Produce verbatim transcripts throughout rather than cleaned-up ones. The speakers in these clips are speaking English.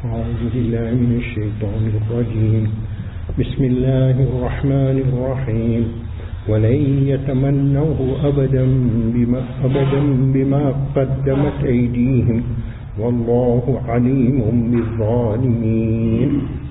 أعوذ بالله من الشيطان الرجيم بسم الله الرحمن الرحيم ولن يتمنوه أبدا بما, أبدا بما قدمت أيديهم والله عليم بالظالمين.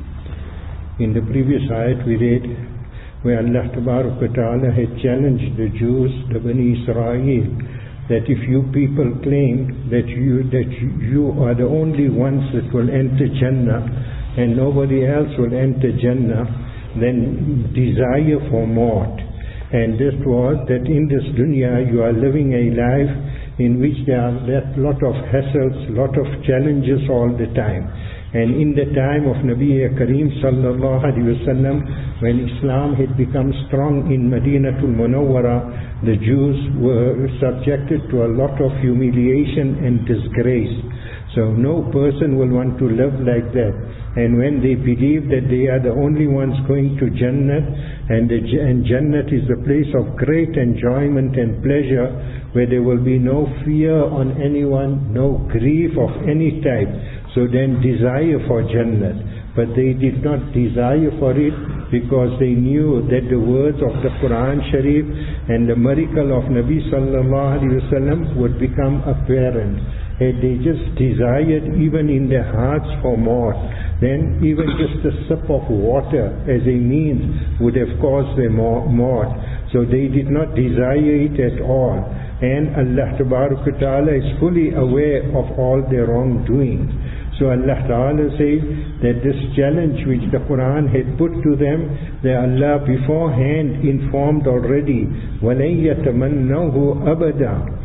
In the previous ayat we read where Allah Tabarak wa Ta'ala had challenged the Jews, the Bani Israel, that if you people claim that you that you are the only ones that will enter Jannah and nobody else will enter Jannah, then desire for more. And this was that in this dunya you are living a life in which there are a lot of hassles, lot of challenges all the time. And in the time of Nabi Kareem sallallahu alaihi wasallam, when Islam had become strong in Madinatul Munawwara, the Jews were subjected to a lot of humiliation and disgrace. So no person will want to live like that. And when they believe that they are the only ones going to Jannah, and, the, and Jannah is the place of great enjoyment and pleasure, where there will be no fear on anyone, no grief of any type. So then desire for Jannah. But they did not desire for it because they knew that the words of the Quran Sharif and the miracle of Nabi Sallallahu Alaihi Wasallam would become apparent. And they just desired even in their hearts for more. Then even just a sip of water as a means would have caused them more. more. So they did not desire it at all. And Allah Tabarak wa Ta'ala is fully aware of all their wrongdoings. So Allah Ta'ala says that this challenge which the Quran had put to them, that Allah beforehand informed already, وَلَن يَتَمَنَّوْهُ أَبَدًا,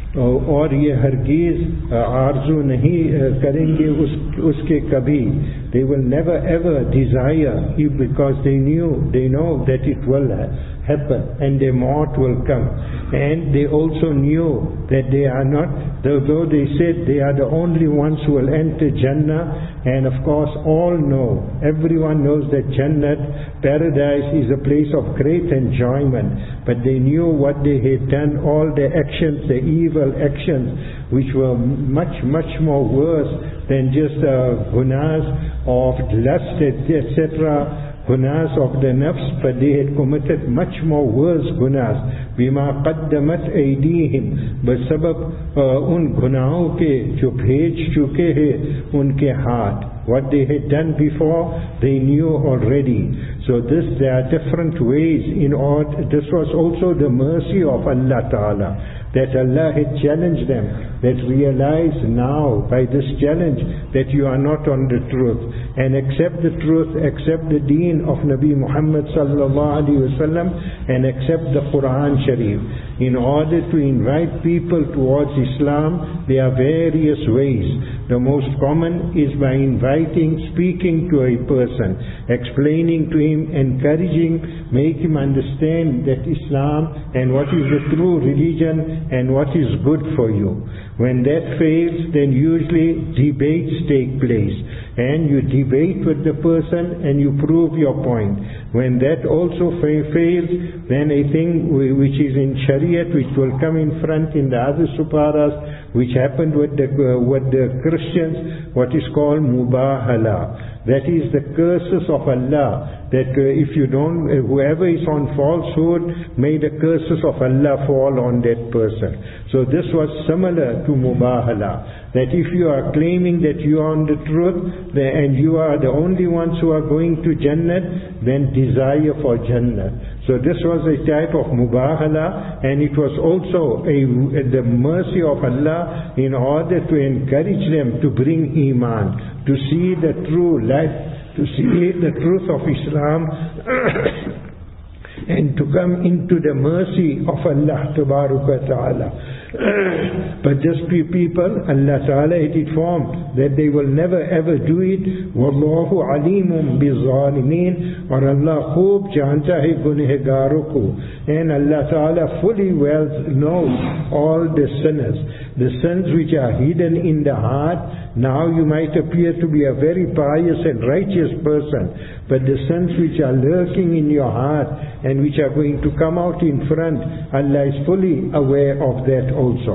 और ये हरगिज आरज़ू नहीं करेंगे उस उसके कभी. They will never ever desire, because they knew, they know that it will happen and their maut will come. And they also knew that they are not, though they said they are the only ones who will enter Jannah, and of course all know, everyone knows that Jannah, paradise, is a place of great enjoyment. But they knew what they had done, all their actions, the evil actions, which were much, much more worse than just uh, gunas of lust, et cetera, gunas of the nafs, but they had committed much more worse gunas. Bima qaddamat aydihim, basabab un gunaahon ke jo bhej chuke hai unke haath. What they had done before, they knew already. So this, there are different ways in order. This was also the mercy of Allah Ta'ala, that Allah had challenged them, that realize now by this challenge that you are not on the truth, and accept the truth, accept the deen of Nabi Muhammad sallallahu alaihi wasallam, and accept the Quran Sharif. In order to invite people towards Islam, there are various ways. The most common is by inviting, speaking to a person, explaining to him, encouraging, make him understand that Islam and what is the true religion and what is good for you. When that fails, then usually debates take place, and you debate with the person and you prove your point. When that also fa- fails, then a thing which is in Shariat, which will come in front in the other suparas, which happened with the, uh, with the Christians, what is called mubahala. That is the curses of Allah, that uh, if you don't, uh, whoever is on falsehood, may the curses of Allah fall on that person. So this was similar to mubahala, that if you are claiming that you are on the truth, and you are the only ones who are going to Jannah, then desire for Jannah. So this was a type of mubahala, and it was also a, the mercy of Allah in order to encourage them to bring Iman, to see the true light, to see the truth of Islam, and to come into the mercy of Allah Tabarak wa Ta'ala. But just few people, Allah Ta'ala had informed that they will never ever do it. Wallahu alimun bizzalimin, or Allah khoob janta hai gunehgaron ko. And Allah Ta'ala fully well knows all the sinners. The sins which are hidden in the heart, now you might appear to be a very pious and righteous person, but the sins which are lurking in your heart and which are going to come out in front, Allah is fully aware of that also.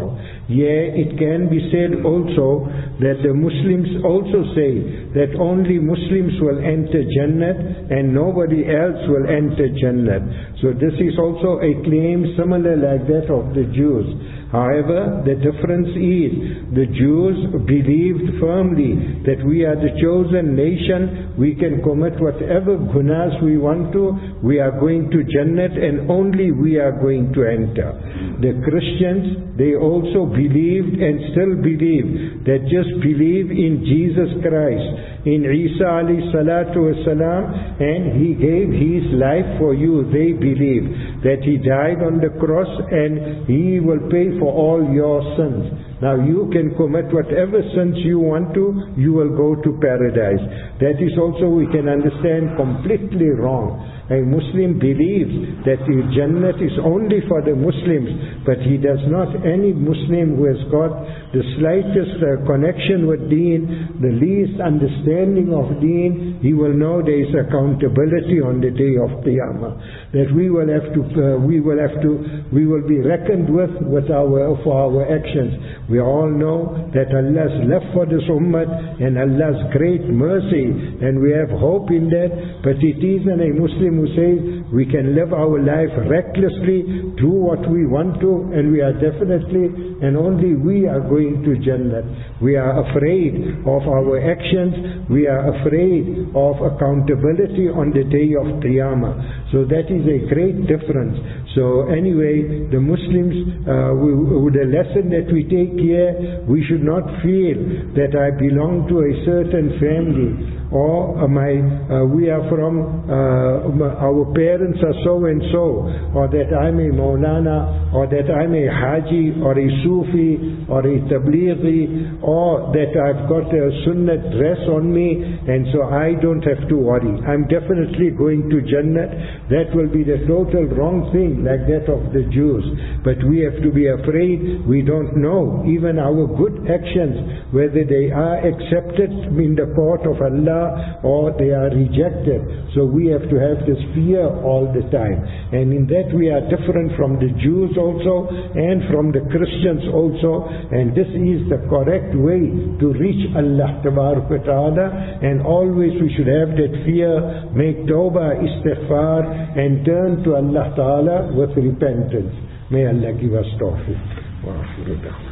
Yeah, it can be said also that the Muslims also say that only Muslims will enter Jannat and nobody else will enter Jannat. So this is also a claim similar like that of the Jews. However, the difference is the Jews believed firmly that we are the chosen nation, we can commit whatever gunas we want to, we are going to Jannat and only we are going to enter. The Christians, they also believed and still believe that just believe in Jesus Christ, in Isa alayhi salatu wasalam, and He gave His life for you. They believe that He died on the cross and He will pay for all your sins. Now you can commit whatever sins you want to, you will go to paradise. That is also, we can understand, completely wrong. A Muslim believes that the Jannat is only for the Muslims, but he does not, any Muslim who has got the slightest uh, connection with Deen, the least understanding of Deen, he will know there is accountability on the day of Qiyamah. That we will have to, uh, we will have to, we will be reckoned with, with our, for our actions. We all know that Allah's love for this ummah and Allah's great mercy, and we have hope in that, but it isn't a Muslim who says we can live our life recklessly, do what we want to, and we are definitely and only we are going to Jannah. We are afraid of our actions, we are afraid of accountability on the day of Qiyamah. So that is a great difference. So anyway, the Muslims, uh, with the lesson that we take here, we should not feel that I belong to a certain family, or uh, my uh, we are from uh, our parents are so and so, or that I'm a Maulana, or that I'm a Haji, or a Sufi, or a Tablighi, or that I've got a Sunnah dress on me, and so I don't have to worry. I'm definitely going to Jannah. That will be the total wrong thing, like that of the Jews. But we have to be afraid. We don't know even our good actions, whether they are accepted in the court of Allah or they are rejected. So we have to have this fear all the time. And in that we are different from the Jews also and from the Christians also. And this is the correct way to reach Allah Tabaraka Ta'ala. And always we should have that fear, make tawbah, istighfar, and turn to Allah Ta'ala with repentance. May Allah give us tawfiq. Wa akhiru da'wana.